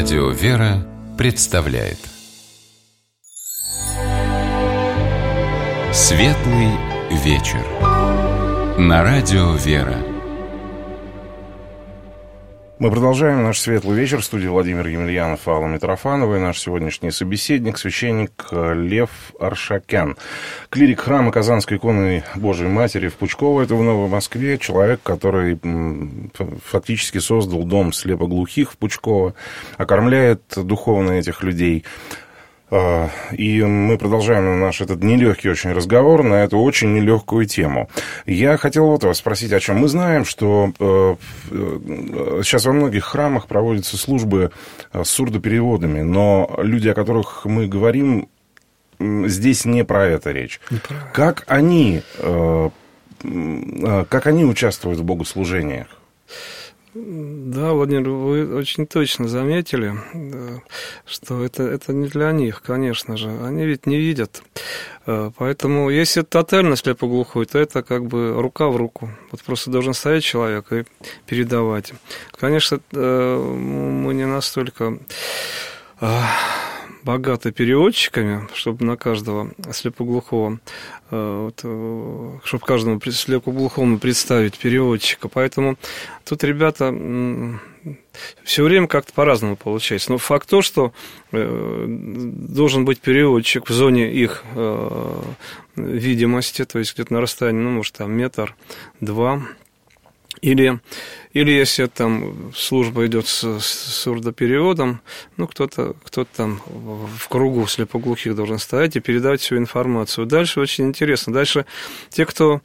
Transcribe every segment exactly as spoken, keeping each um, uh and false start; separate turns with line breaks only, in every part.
Радио «Вера» представляет Светлый вечер на Радио «Вера».
Мы продолжаем наш светлый вечер. В студии Владимир Емельянов, Алла Митрофанова и наш сегодняшний собеседник, священник Лев Аршакян, клирик храма Казанской иконы Божией Матери в Пучково, это в Новой Москве, человек, который фактически создал дом слепоглухих в Пучково, окормляет духовно этих людей. И мы продолжаем наш этот нелегкий очень разговор на эту очень нелегкую тему. Я хотел вот вас спросить, о чем. Мы знаем, что сейчас во многих храмах проводятся службы с сурдопереводами, но люди, о которых мы говорим, здесь не про это речь. Как они, как они участвуют в богослужениях?
Да, Владимир, вы очень точно заметили, что это, это не для них, конечно же. Они ведь не видят. Поэтому, если тотально слепоглухой, то это как бы рука в руку. Вот просто должен стоять человек и передавать. Конечно, мы не настолько богаты переводчиками, чтобы на каждого слепоглухого, вот, чтобы каждому слепоглухому представить переводчика. Поэтому тут ребята все время как-то по-разному получается. Но факт то, что должен быть переводчик в зоне их видимости, то есть где-то на расстоянии, ну, может, там метр, два. Или, или если там служба идет с, с сурдопереводом, ну, кто-то, кто-то там в кругу слепоглухих должен стоять и передавать всю информацию. Дальше очень интересно. Дальше те, кто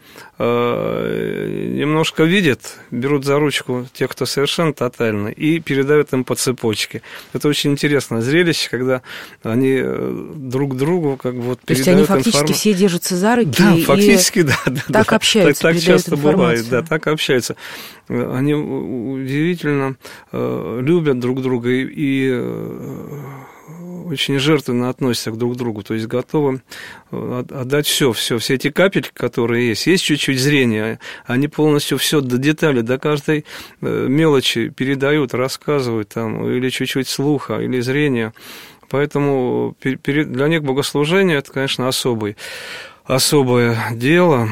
э, немножко видит, берут за ручку тех, кто совершенно тотально, и передают им по цепочке. Это очень интересное зрелище, когда они друг другу как бы вот
то
передают информацию.
То есть они фактически все держатся за руки
да,
и
фактически, да, да,
так
да.
общаются,
так, так часто
информацию.
бывает, да, так общаются. Они удивительно э, любят друг друга и, и э, очень жертвенно относятся друг к другу, то есть готовы отдать все, все, все эти капельки, которые есть. Есть чуть-чуть зрения, они полностью все до деталей, до каждой мелочи передают, рассказывают там, или чуть-чуть слуха, или зрения. Поэтому для них богослужение – это, конечно, особый. особое дело.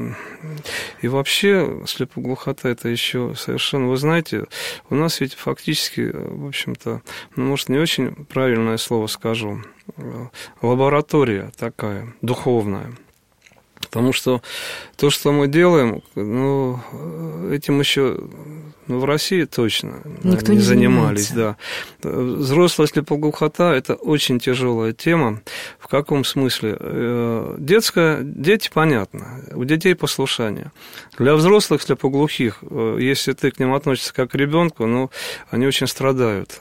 И вообще слепоглухота – это еще совершенно... Вы знаете, у нас ведь фактически, в общем-то, ну, может, не очень правильное слово скажу, лаборатория такая, духовная. Потому что то, что мы делаем, ну, этим еще... Ну, в России точно
Никто
не,
не
занимались,
занимается.
да. Взрослая слепоглухота – это очень тяжелая тема. В каком смысле? Детская, дети, понятно, у детей послушание. Для взрослых слепоглухих, если ты к ним относишься как к ребенку, ну, они очень страдают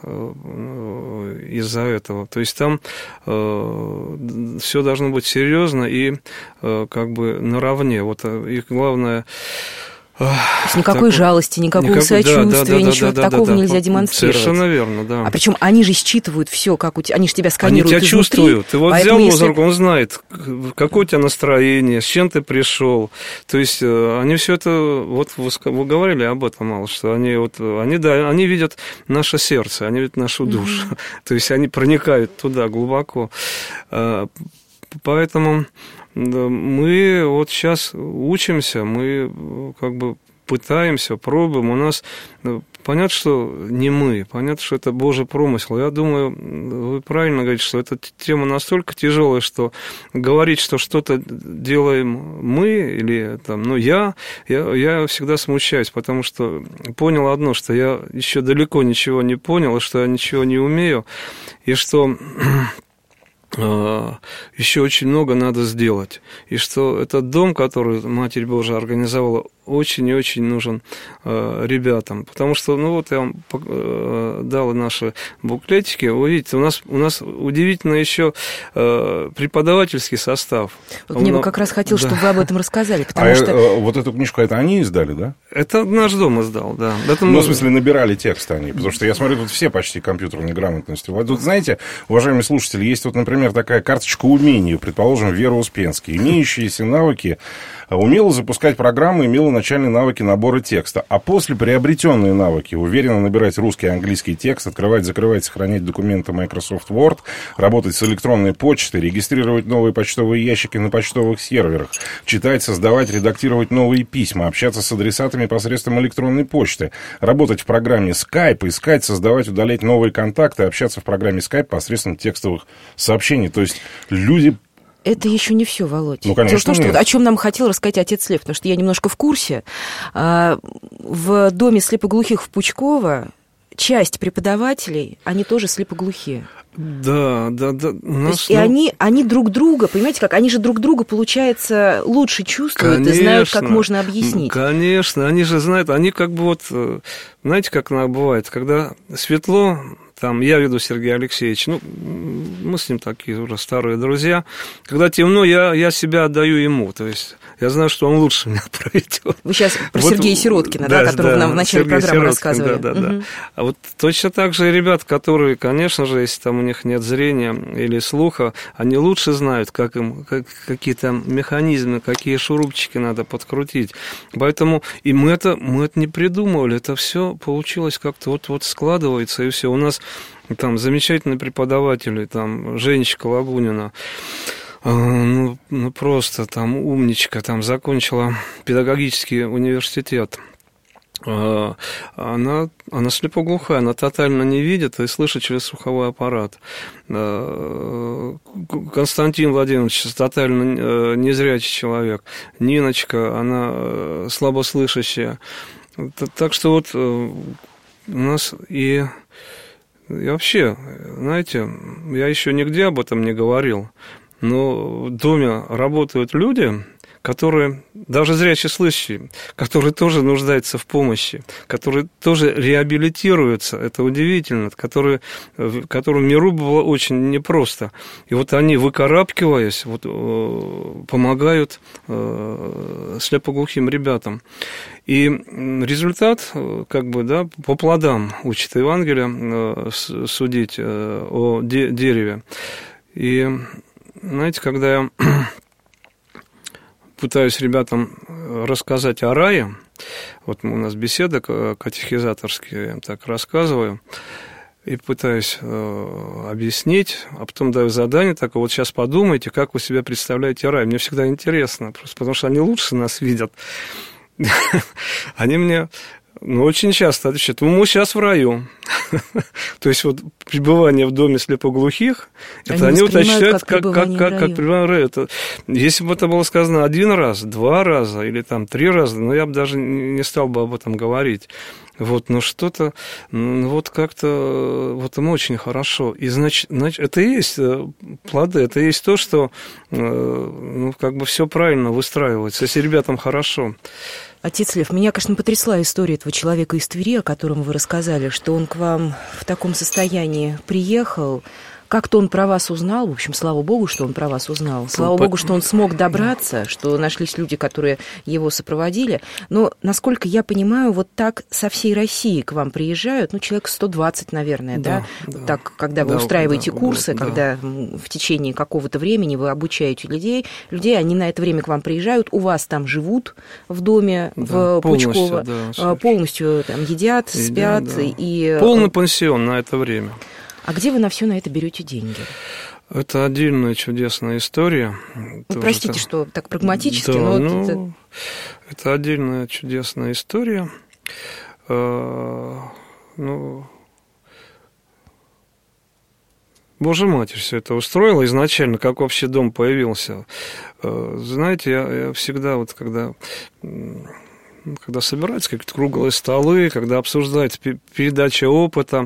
из-за этого. То есть там э, все должно быть серьезно и э, как бы наравне. Вот их главное...
То есть никакой так, жалости, никакого никакой, сочувствия, да, да, да, ничего
да, да,
такого
да, да,
нельзя
да,
демонстрировать.
Совершенно верно, да.
А причем они же считывают все, как у тебя, они же тебя сканируют.
Они тебя
изнутри,
чувствуют. Ты вот взял
если...
музыку, он знает, какое у тебя настроение, с чем ты пришел. То есть они все это, вот вы говорили об этом мало, что они вот, они, да, они видят наше сердце, они видят нашу душу. Mm-hmm. То есть они проникают туда глубоко. Поэтому мы вот сейчас учимся, мы как бы пытаемся, пробуем. У нас понятно, что не мы, понятно, что это Божий промысел. Я думаю, вы правильно говорите, что эта тема настолько тяжелая, что говорить, что что-то делаем мы или там, ну, я, я, я всегда смущаюсь, потому что понял одно, что я еще далеко ничего не понял, и что я ничего не умею, и что... еще очень много надо сделать. И что этот дом, который Матерь Божия организовала, очень и очень нужен э, ребятам. Потому что, ну вот я вам э, дал наши буклетики. Вы видите, у нас, у нас удивительно еще э, преподавательский состав.
Вот мне бы как раз хотел, да. чтобы вы об этом рассказали. Потому
а
что...
э, вот эту книжку, это они издали, да?
Это наш дом издал, да. Это
ну,
мы...
в смысле, набирали текст они. Потому что я смотрю, тут все почти компьютерной грамотностью. Вот тут, знаете, уважаемые слушатели, есть вот, например, например, такая карточка умений, предположим, Вера Успенский. Имеющиеся навыки умела запускать программы, имела начальные навыки набора текста. А после приобретенные навыки уверенно набирать русский и английский текст, открывать, закрывать, сохранять документы Microsoft Word, работать с электронной почтой, регистрировать новые почтовые ящики на почтовых серверах, читать, создавать, редактировать новые письма, общаться с адресатами посредством электронной почты, работать в программе Skype, искать, создавать, удалять новые контакты, общаться в программе Skype посредством текстовых сообщений. То есть люди...
Это еще не все, Володь.
Ну, конечно,
Дело в том, что, о чем нам хотел рассказать отец Лев, потому что я немножко в курсе. В доме слепоглухих в Пучково часть преподавателей, они тоже слепоглухие.
Да, да, да. Нас,
есть, ну... И они, они друг друга, понимаете, как они же друг друга, получается, лучше чувствуют, конечно, и знают, как можно объяснить.
Конечно, они же знают, они как бы вот, знаете, как она бывает, когда светло, там, я веду Сергея Алексеевича, ну, мы с ним такие уже старые друзья. Когда темно, я, я себя отдаю ему, то есть я знаю, что он лучше меня проведет.
Вы сейчас про вот, Сергея Сироткина, да, да, которого да, нам в начале Сергей программы Сироткин, рассказывали. Да, да,
угу. да. А вот точно так же и ребят, которые, конечно же, если там у них нет зрения или слуха, они лучше знают, как им, как, какие там механизмы, какие шурупчики надо подкрутить. Поэтому и мы это, мы это не придумывали, это все получилось как-то вот-вот складывается, и все. У нас там замечательные преподаватели, там Женечка Лагунина, ну, ну просто там умничка, там закончила педагогический университет. Она, она слепоглухая, она тотально не видит и слышит через слуховой аппарат. Константин Владимирович тотально незрячий человек. Ниночка, она слабослышащая. Так что вот у нас и... И вообще, знаете, я еще нигде об этом не говорил, но в доме работают люди, которые, даже зрячие слышащие, которые тоже нуждаются в помощи, которые тоже реабилитируются, это удивительно, которые, которым в миру было очень непросто. И вот они, выкарабкиваясь, вот, помогают слепоглухим ребятам. И результат, как бы, да, по плодам учит Евангелие судить о дереве. И, знаете, когда я пытаюсь ребятам рассказать о рае, вот у нас беседа катехизаторская, я им так рассказываю, и пытаюсь э, объяснить, а потом даю задание такое, вот сейчас подумайте, как вы себе представляете рай. Мне всегда интересно, просто потому что они лучше нас видят. Они мне, ну, очень часто отвечают, мы сейчас в раю. То есть вот пребывание в доме слепоглухих, они это они вот ощущают как, как, как, как, как пребывание в раю. Это, если бы это было сказано один раз, два раза или там три раза, ну, я бы даже не стал бы об этом говорить. Вот, но что-то, ну, вот как-то, вот им очень хорошо. И, значит, значит, это и есть плоды, это и есть то, что, ну, как бы все правильно выстраивается, если ребятам хорошо.
Отец Лев, меня, конечно, потрясла история этого человека из Твери, о котором вы рассказали, что он к вам в таком состоянии приехал. Как-то он про вас узнал, в общем, слава богу, что он про вас узнал. Слава богу, что он смог добраться, что нашлись люди, которые его сопроводили. Но, насколько я понимаю, вот так со всей России к вам приезжают, ну, человек сто двадцать, наверное, да? да? да. Так, когда вы да, устраиваете да, курсы, да, когда да. в течение какого-то времени вы обучаете людей, людей, они на это время к вам приезжают, у вас там живут в доме, да, в Пучково, да, полностью там едят, спят. Да, да. И...
Полный пансион на это время.
А где вы на все на это берете деньги?
Это отдельная чудесная история.
Ну, простите, это... что так прагматически,
да,
но...
Ну,
это...
это отдельная чудесная история. Ну, Божья Матерь все это устроила изначально, как вообще дом появился. Знаете, я, я всегда вот когда... когда собираются какие-то круглые столы, когда обсуждается передача опыта,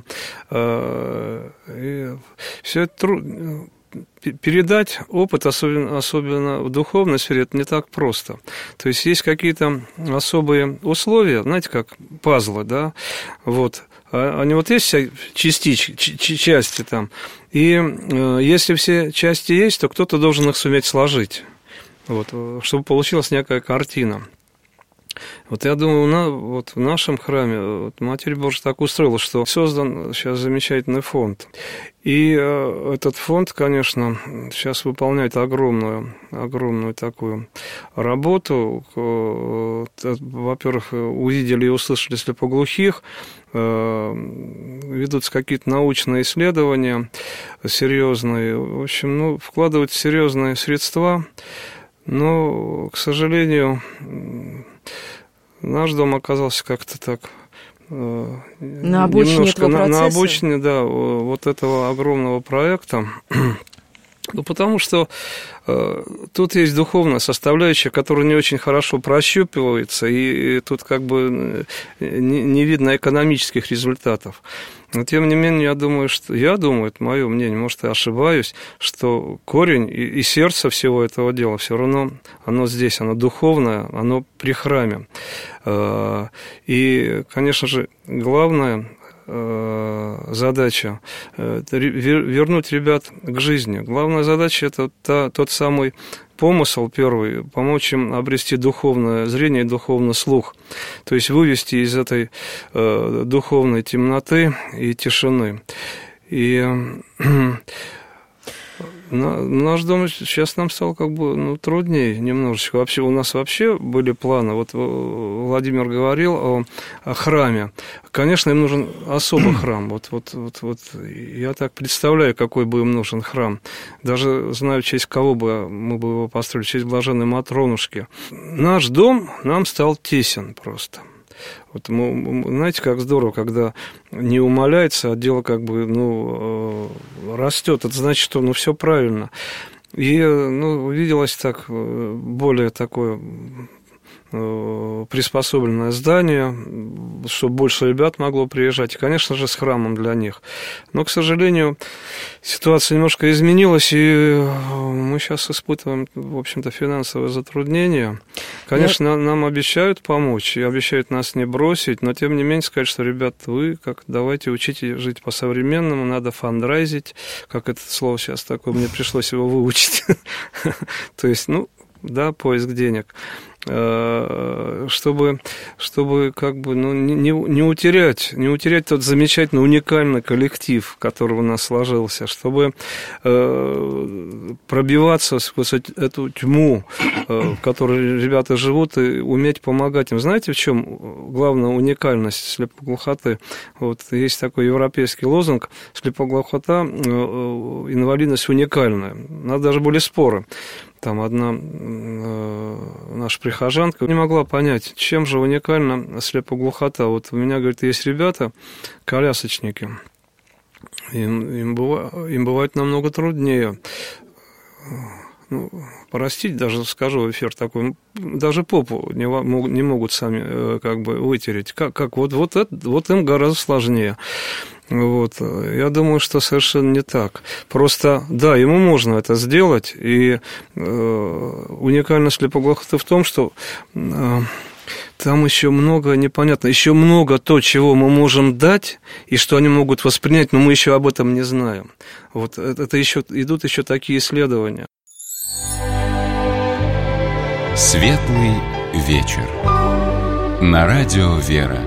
и все это трудно. Передать опыт, особенно, особенно в духовной сфере, это не так просто. То есть есть какие-то особые условия, знаете, как пазлы, да, вот. Они вот есть все частички, части там, и если все части есть, то кто-то должен их суметь сложить, вот, чтобы получилась некая картина. Вот я думаю, на, вот в нашем храме вот Матерь Божия так устроила, что создан сейчас замечательный фонд. И э, этот фонд, конечно, сейчас выполняет огромную, огромную такую работу. Э, во-первых, увидели и услышали слепоглухих, э, ведутся какие-то научные исследования серьезные. В общем, ну, вкладывают серьезные средства, но, к сожалению, наш дом оказался как-то так...
На обочине
немножко
этого процесса?
На, на обочине, да, вот этого огромного проекта. Ну, потому что э, тут есть духовная составляющая, которая не очень хорошо прощупывается, и, и тут как бы не, не видно экономических результатов. Но, тем не менее, я думаю, что, я думаю, это мое мнение, может, я ошибаюсь, что корень и, и сердце всего этого дела все равно, оно здесь, оно духовное, оно при храме. Э, и, конечно же, главное... задача вернуть ребят к жизни. Главная задача – это та, тот самый помысл первый, помочь им обрести духовное зрение и духовный слух, то есть вывести из этой э, духовной темноты и тишины. И наш дом сейчас нам стал как бы ну, труднее немножечко. Вообще у нас вообще были планы. Вот Владимир говорил о, о храме. Конечно, им нужен особый храм. Вот, вот, вот, вот я так представляю, какой бы им нужен храм. Даже знаю, в честь кого бы мы бы его построили, в честь блаженной Матронушки. Наш дом нам стал тесен просто. Вот, знаете, как здорово, когда не умаляется, а дело как бы, ну, растет. Это значит, что, ну, все правильно. И, ну, увиделось так, более такое приспособленное здание, чтобы больше ребят могло приезжать, и, конечно же, с храмом для них. Но, к сожалению, ситуация немножко изменилась, и мы сейчас испытываем, в общем-то, финансовые затруднения. Конечно, Я... нам обещают помочь, и обещают нас не бросить, но, тем не менее, сказать, что, ребят, вы как давайте учите жить по-современному, надо фандрайзить, как это слово сейчас такое, мне пришлось его выучить. То есть, ну, да, поиск денег. Чтобы, чтобы как бы, ну, не, не утерять, не утерять тот замечательный, уникальный коллектив, который у нас сложился, чтобы э, пробиваться сквозь эту тьму, э, в которой ребята живут, и уметь помогать им. Знаете, в чем главная уникальность слепоглухоты? Вот есть такой европейский лозунг: слепоглухота, э, инвалидность уникальная. У нас даже были споры. Там одна э, наша прихожанка не могла понять, чем же уникальна слепоглухота. Вот у меня, говорит, есть ребята, колясочники, им, им, быва, им бывает намного труднее. Ну, простите, даже скажу в эфир такой, даже попу не, не могут сами как бы вытереть. Как, как вот, вот, это, вот им гораздо сложнее. Вот. Я думаю, что совершенно не так. Просто, да, ему можно это сделать, и э, уникальность слепоглухоты в том, что э, там еще много непонятно, еще много то, чего мы можем дать, и что они могут воспринять, но мы еще об этом не знаем. Вот это, это еще, идут еще такие исследования.
Светлый вечер. На радио «Вера».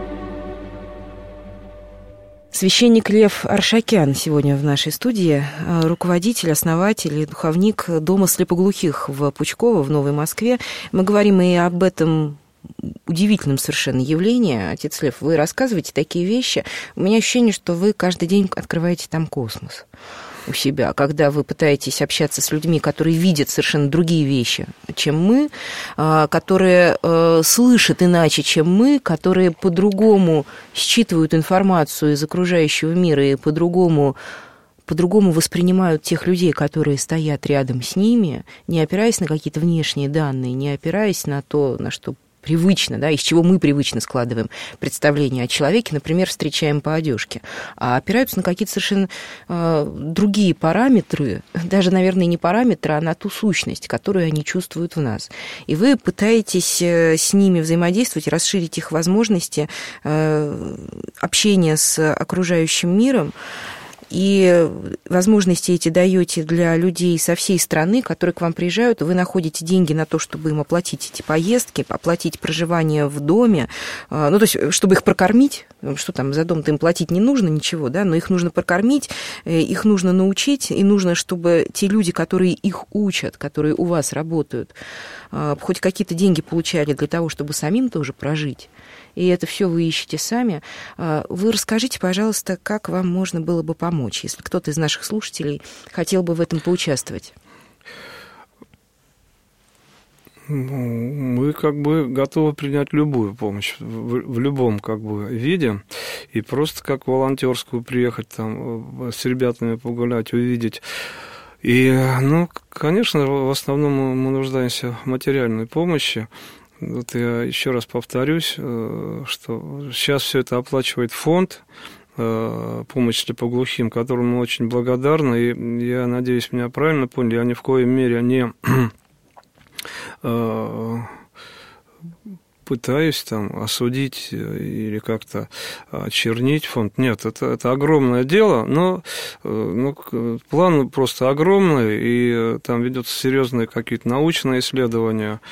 Священник Лев Аршакян сегодня в нашей студии, руководитель, основатель и духовник Дома слепоглухих в Пучково, в Новой Москве. Мы говорим и об этом удивительном совершенно явлении. Отец Лев, вы рассказываете такие вещи. У меня ощущение, что вы каждый день открываете там космос у себя, когда вы пытаетесь общаться с людьми, которые видят совершенно другие вещи, чем мы, которые слышат иначе, чем мы, которые по-другому считывают информацию из окружающего мира и по-другому по-другому воспринимают тех людей, которые стоят рядом с ними, не опираясь на какие-то внешние данные, не опираясь на то, на что привычно, да, из чего мы привычно складываем представление о человеке, например, встречаем по одежке, а опираются на какие-то совершенно э, другие параметры, даже, наверное, не параметры, а на ту сущность, которую они чувствуют в нас. И вы пытаетесь с ними взаимодействовать, расширить их возможности э, общения с окружающим миром. и возможности эти даете для людей со всей страны, которые к вам приезжают, вы находите деньги на то, чтобы им оплатить эти поездки, оплатить проживание в доме, ну, то есть, чтобы их прокормить, что там за дом-то им платить не нужно ничего, да, но их нужно прокормить, их нужно научить, и нужно, чтобы те люди, которые их учат, которые у вас работают, хоть какие-то деньги получали для того, чтобы самим тоже прожить. И это все вы ищете сами. Вы расскажите, пожалуйста, как вам можно было бы помочь, если кто-то из наших слушателей хотел бы в этом поучаствовать?
Мы как бы готовы принять любую помощь в, в любом как бы виде, и просто как волонтерскую приехать там с ребятами погулять, увидеть. И, ну, конечно, в основном мы нуждаемся в материальной помощи. Вот я еще раз повторюсь, что сейчас все это оплачивает фонд «Помощь слепоглухим», которому мы очень благодарны, и я надеюсь, меня правильно поняли, я ни в коей мере не пытаюсь там осудить или как-то очернить фонд. Нет, это, это огромное дело, но ну, план просто огромный, и там ведутся серьезные какие-то научные исследования,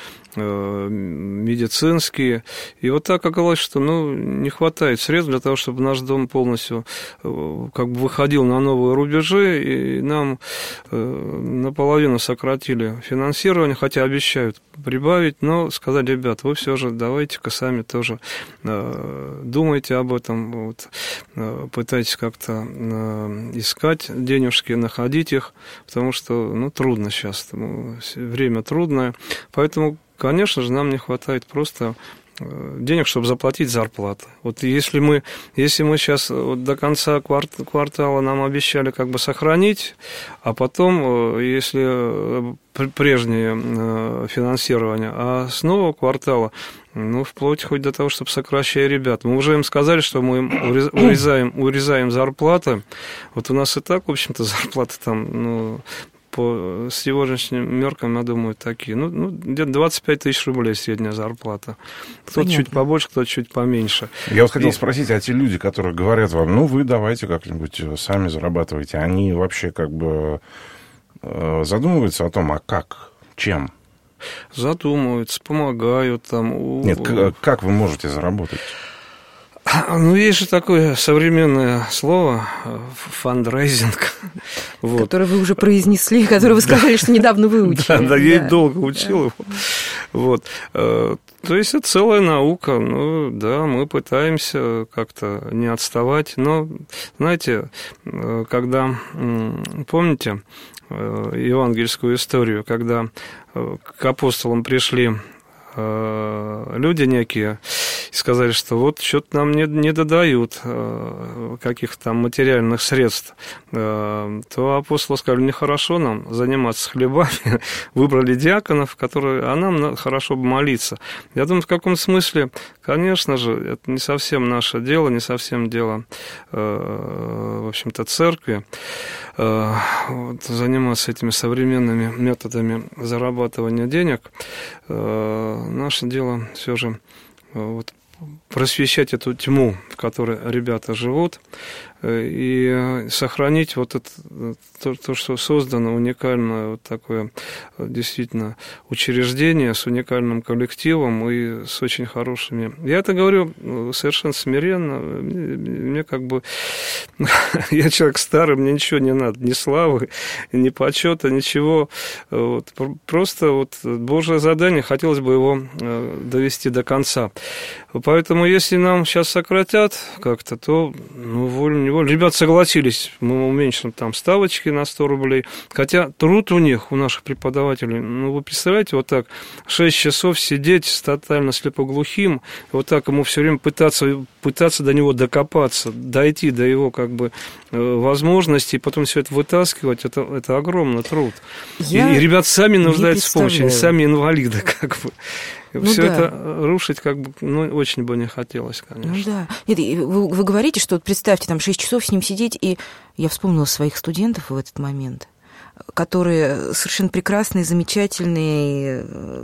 медицинские. И вот так оказалось, что ну, не хватает средств для того, чтобы наш дом полностью как бы выходил на новые рубежи, и нам наполовину сократили финансирование, хотя обещают прибавить, но сказали: ребят, вы все же давайте-ка сами тоже думайте об этом, вот, пытайтесь как-то искать денежки, находить их, потому что ну, трудно сейчас, время трудное, поэтому, конечно же, нам не хватает просто денег, чтобы заплатить зарплаты. Вот если мы, если мы сейчас вот до конца квартала нам обещали как бы сохранить, а потом, если прежнее финансирование, а с нового квартала, ну, вплоть хоть до того, чтобы сокращать ребят. Мы уже им сказали, что мы им урезаем, урезаем зарплаты. Вот у нас и так, в общем-то, зарплаты там, ну, по сегодняшним меркам, я думаю, такие. Ну, ну где-то двадцать пять тысяч рублей средняя зарплата. Кто-то Понятно. Чуть побольше, кто-то чуть поменьше.
Я вот хотел И... спросить, а те люди, которые говорят вам, ну, вы давайте как-нибудь сами зарабатывайте, они вообще как бы задумываются о том, а как, чем?
Задумываются, помогают там.
Нет, как вы можете заработать?
Ну, есть же такое современное слово фандрейзинг.
Вот. Которое вы уже произнесли, которое вы сказали, что недавно выучили.
Да, да, я долго учил его. Вот. То есть это целая наука. Ну, да, мы пытаемся как-то не отставать. Но, знаете, когда, помните евангельскую историю, когда к апостолам пришли люди некие и сказали, что вот что-то нам не, не додают каких-то там материальных средств, то апостолы сказали: нехорошо нам заниматься хлебами, выбрали диаконов, которые, а нам хорошо бы молиться. Я думаю, в каком смысле, конечно же, это не совсем наше дело, не совсем дело, в общем-то, церкви, вот, заниматься этими современными методами зарабатывания денег. Наше дело все же вот, просвещать эту тьму, в которой ребята живут, и сохранить вот это, то, то, что создано, уникальное вот такое действительно учреждение с уникальным коллективом и с очень хорошими... Я это говорю совершенно смиренно. Мне, мне как бы... Я человек старый, мне ничего не надо, ни славы, ни почета, ничего. Вот. Просто вот Божье задание, хотелось бы его довести до конца. Поэтому, если нам сейчас сократят как-то, то ну, волю-неволю. Ребята согласились, мы уменьшим там ставочки на сто рублей. Хотя труд у них, у наших преподавателей, ну, вы представляете, вот так шесть часов сидеть с тотально слепоглухим, вот так ему все время пытаться, пытаться до него докопаться, дойти до его как бы возможностей, потом все это вытаскивать, это, это огромный труд. Я и, и ребята сами нуждаются в помощи, они сами инвалиды как бы. Ну, все да. это рушить как бы ну, очень бы не хотелось, конечно.
Ну да. Нет, вы, вы говорите, что представьте, там шесть часов с ним сидеть, и я вспомнила своих студентов в этот момент. которые совершенно прекрасные, замечательные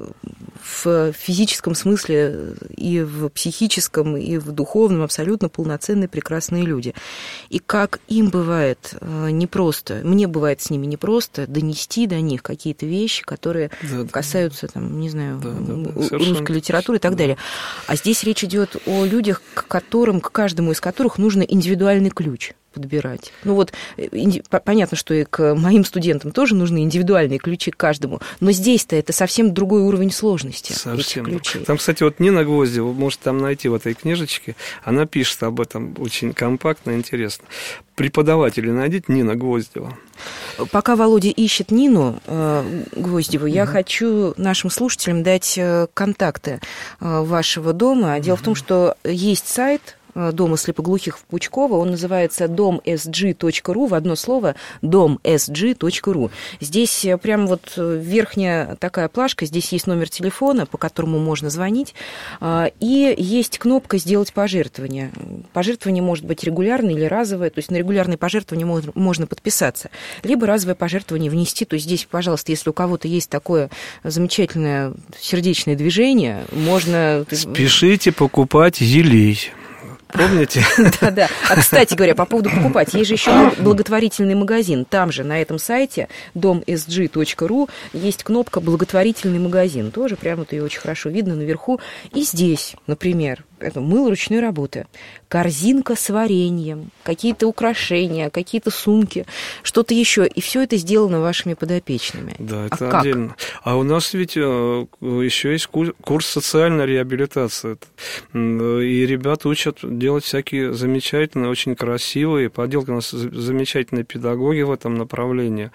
в физическом смысле и в психическом, и в духовном, абсолютно полноценные, прекрасные люди. И как им бывает непросто, мне бывает с ними непросто донести до них какие-то вещи, которые да, касаются, там, не знаю, да, да, да, русской литературы и так далее. А здесь речь идет о людях, к которым, к каждому из которых нужно индивидуальный ключ подбирать. Ну вот, понятно, что и к моим студентам тоже нужны индивидуальные ключи к каждому, но здесь-то это совсем другой уровень сложности.
Совсем. Там, кстати, вот Нина Гвоздева, вы можете там найти в этой книжечке, она пишет об этом очень компактно и интересно. Преподавателей найдите, Нина Гвоздева.
Пока Володя ищет Нину э, Гвоздеву, mm-hmm. я хочу нашим слушателям дать контакты э, вашего дома. Дело mm-hmm. в том, что есть сайт Дома слепоглухих в Пучково, он называется дом эс джи точка ру, в одно слово, дом эс джи точка ру. Здесь прям вот верхняя такая плашка, здесь есть номер телефона, по которому можно звонить, и есть кнопка «Сделать пожертвование». Пожертвование может быть регулярное или разовое, то есть на регулярные пожертвования можно подписаться, либо разовое пожертвование внести, то есть здесь, пожалуйста, если у кого-то есть такое замечательное сердечное движение, можно...
Спешите покупать елей. Помните?
Да-да. А, кстати говоря, по поводу покупать, есть же еще благотворительный магазин. Там же, на этом сайте, дом эс джи точка ру, есть кнопка «Благотворительный магазин». Тоже прямо вот ее очень хорошо видно наверху. И здесь, например, это мыло ручной работы, корзинка с вареньем, какие-то украшения, какие-то сумки, что-то еще. И все это сделано вашими подопечными.
Да, это а отдельно. Как? А у нас ведь еще есть курс социальной реабилитации. И ребята учат делать всякие замечательные, очень красивые поделки. У нас замечательные педагоги в этом направлении.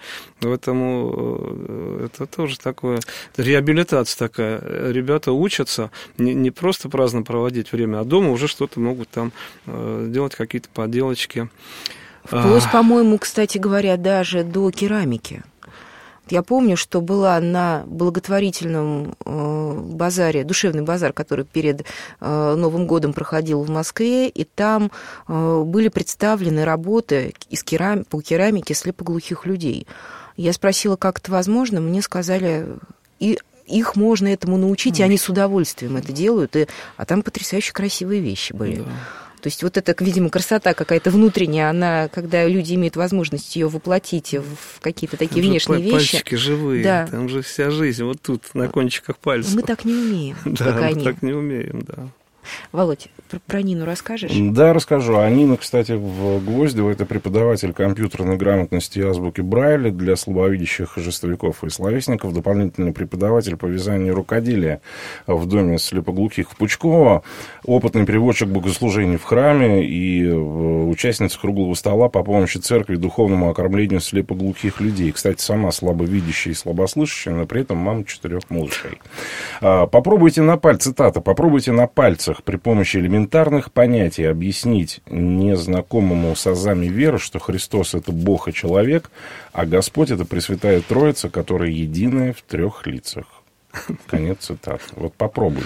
Поэтому это тоже такое... Реабилитация такая. Ребята учатся не просто праздно проводить время, а дома уже что-то могут там э, делать, какие-то поделочки.
Вплоть, а... по-моему, кстати говоря, даже до керамики. Я помню, что была на благотворительном э, базаре, душевный базар, который перед э, Новым годом проходил в Москве, и там э, были представлены работы из керам... по керамике слепоглухих людей. Я спросила, как это возможно, мне сказали... и их можно этому научить, и они с удовольствием это делают. И, а там потрясающе красивые вещи были. Да. То есть вот эта, видимо, красота какая-то внутренняя, она, когда люди имеют возможность ее воплотить в какие-то такие там внешние вещи.
Пальчики живые, да. Там же вся жизнь вот тут, на кончиках пальцев.
Мы так не умеем,
да,
как
мы
они.
так не умеем, да.
Володь, про, про Нину расскажешь?
Да, расскажу. А Нина, кстати, в Гвоздево, это преподаватель компьютерной грамотности и азбуки Брайля для слабовидящих жестовиков и словесников, дополнительный преподаватель по вязанию рукоделия в доме слепоглухих в Пучково, опытный переводчик богослужений в храме и участница круглого стола по помощи церкви духовному окормлению слепоглухих людей. Кстати, сама слабовидящая и слабослышащая, но при этом мама четырех малышей. Попробуйте на пальцах, цитата, попробуйте на пальцах при помощи элементарных понятий объяснить незнакомому с азами веры, что Христос – это Бог и человек, а Господь – это Пресвятая Троица, которая единая в трех лицах. Конец цитаты. Вот попробуйте.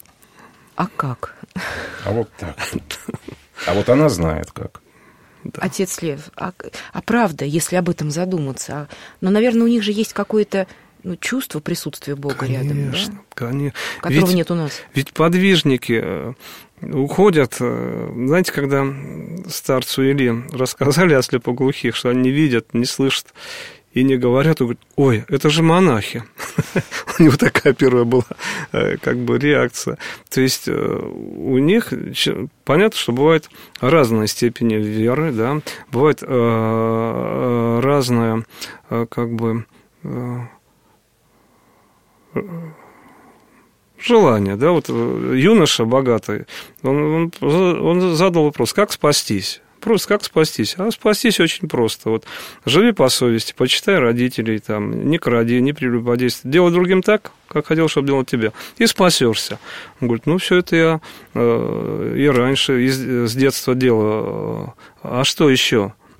А как?
А вот так. А вот она знает как.
Да. Отец Лев, а, а правда, если об этом задуматься, а, но, наверное, у них же есть какое-то ну, чувство присутствия Бога
конечно,
рядом, да?
Конечно,
которого
ведь,
нет у нас.
Ведь подвижники уходят, знаете, когда старцу Ильи рассказали о слепоглухих, что они не видят, не слышат и не говорят, он говорит, ой, это же монахи. У него такая первая была как бы реакция. То есть у них, понятно, что бывают разные степени веры, да, бывает разная как бы желание, да, вот юноша богатый, он, он, он задал вопрос, как спастись? Просто как спастись? А спастись очень просто. Вот живи по совести, почитай родителей, там, не кради, не прелюбодействуй. Делай другим так, как хотел, чтобы делал тебе, и спасешься. Он говорит, ну, все это я э, и раньше, и с детства делал. А что еще?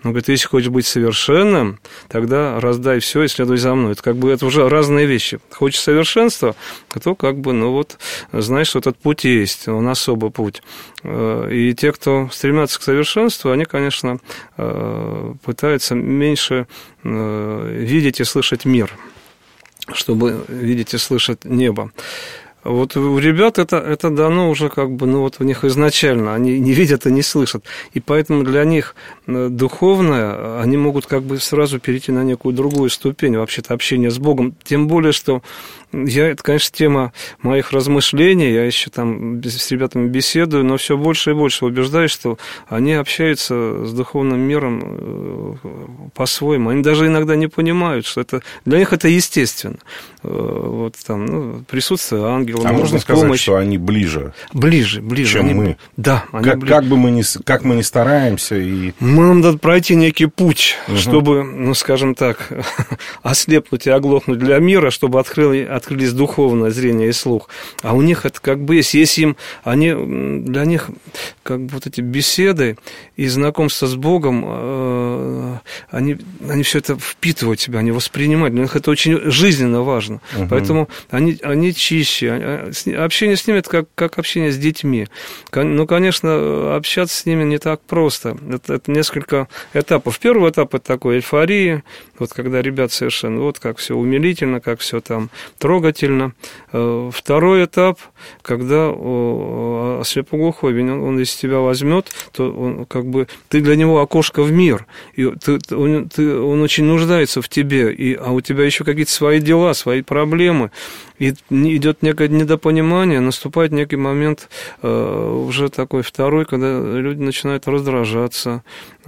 Он говорит, если хочешь быть совершенным, тогда раздай все и следуй за мной. Это как бы это уже разные вещи. Хочешь совершенства, то как бы, ну вот, знаешь, что этот путь есть, он особый путь. И те, кто стремятся к совершенству, они, конечно, пытаются меньше видеть и слышать мир, чтобы видеть и слышать небо. Вот у ребят это, это дано уже как бы, ну вот у них изначально, они не видят и не слышат, и поэтому для них духовное, они могут как бы сразу перейти на некую другую ступень вообще-то общения с Богом, тем более, что я, это, конечно, тема моих размышлений, я еще там с ребятами беседую, но все больше и больше убеждаюсь, что они общаются с духовным миром по-своему, они даже иногда не понимают, что это, для них это естественно, вот там, ну, присутствие ангелов.
А можно сказать, помощь, что они ближе?
Ближе, ближе.
Чем
они,
мы?
Да.
Они как, ближе. Как бы мы ни, как мы ни стараемся. И...
Нам надо пройти некий путь, угу. чтобы, ну, скажем так, ослепнуть и оглохнуть для мира, чтобы открыли, открылись духовное зрение и слух. А у них это как бы есть, если им, они, для них как бы вот эти беседы и знакомство с Богом, э, они, они все это впитывают в себя, они воспринимают. Для них это очень жизненно важно. Угу. Поэтому они, они чище. Общение с ними – это как, как общение с детьми. Ну, конечно, общаться с ними не так просто. Это, это несколько этапов. Первый этап – это такой эйфории, вот когда ребят совершенно, вот как все умилительно, как все там трогательно. Второй этап, когда слепоглухой, он, он из тебя возьмет, то он, как бы, ты для него окошко в мир, и ты, он, ты, он очень нуждается в тебе, и, а у тебя еще какие-то свои дела, свои проблемы, и идет некое недопонимание, наступает некий момент э, уже такой второй, когда люди начинают раздражаться.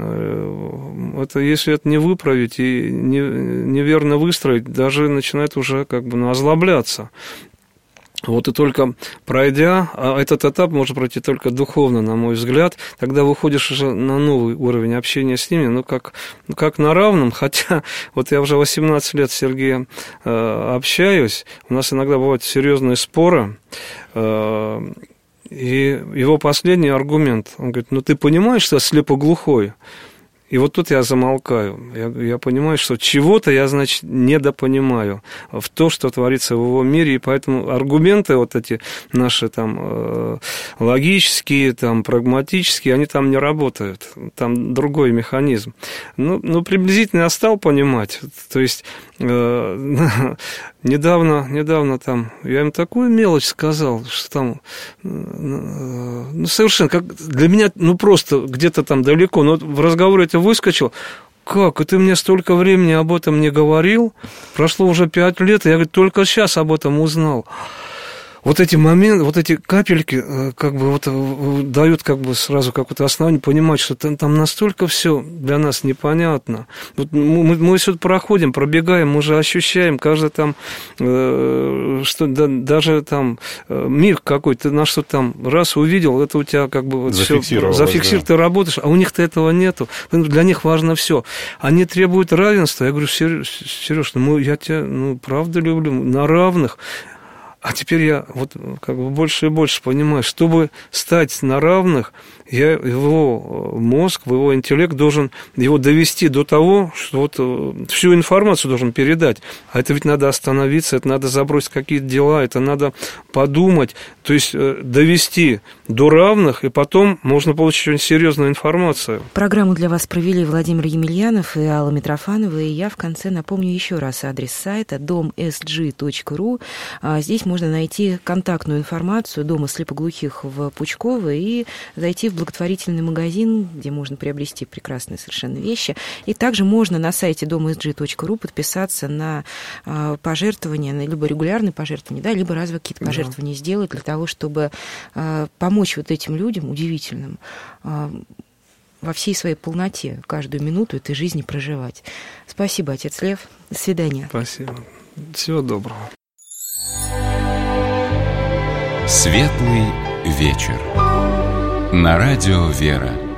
Э, это, если это не выправить и не, неверно выстроить, даже начинает уже как бы ну, озлобляться. Вот и только пройдя, а этот этап можно пройти только духовно, на мой взгляд, тогда выходишь уже на новый уровень общения с ними, ну, как, ну, как на равном, хотя вот я уже восемнадцать лет с Сергеем э, общаюсь, у нас иногда бывают серьезные споры, э, и его последний аргумент, он говорит, ну, ты понимаешь, что я слепоглухой? И вот тут я замолкаю. Я, я понимаю, что чего-то я, значит, недопонимаю в то, что творится в его мире, и поэтому аргументы вот эти наши там э, логические, там, прагматические, они там не работают. Там другой механизм. Ну, ну приблизительно я стал понимать. То есть э, недавно, недавно там я им такую мелочь сказал, что там ну, совершенно как для меня, ну, просто где-то там далеко, но в разговоре это выскочил. Как? И ты мне столько времени об этом не говорил? Прошло уже пять лет, и я, говорит, только сейчас об этом узнал. Вот эти моменты, вот эти капельки как бы вот дают как бы сразу какое-то основание понимать, что там, там настолько все для нас непонятно. Вот мы, мы сюда проходим, пробегаем, мы же ощущаем, каждый там, э, что да, даже там э, миг какой-то, на что там раз увидел, это у тебя как бы вот все зафиксировано, да. Ты работаешь, а у них-то этого нету. Для них важно все. Они требуют равенства. Я говорю, Сереж, ну я тебя, ну, правда люблю, на равных. А теперь я вот как бы больше и больше понимаю, чтобы стать на равных, я его мозг, его интеллект должен его довести до того, что вот всю информацию должен передать. А это ведь надо остановиться, это надо забросить какие-то дела, это надо подумать, то есть довести до равных, и потом можно получить очень серьезную информацию.
Программу для вас провели Владимир Емельянов и Алла Митрофанова, и я в конце напомню еще раз адрес сайта дом эс джи точка ру. Здесь можно найти контактную информацию Дома слепоглухих в Пучково и зайти в благотворительный магазин, где можно приобрести прекрасные совершенно вещи. И также можно на сайте дом эс джи точка ру подписаться на пожертвования, на либо регулярные пожертвования, да, либо разовые какие-то пожертвования да. сделать для того, чтобы помочь вот этим людям удивительным во всей своей полноте каждую минуту этой жизни проживать. Спасибо, отец Лев. До свидания.
Спасибо. Всего доброго.
Светлый вечер. На радио «Вера».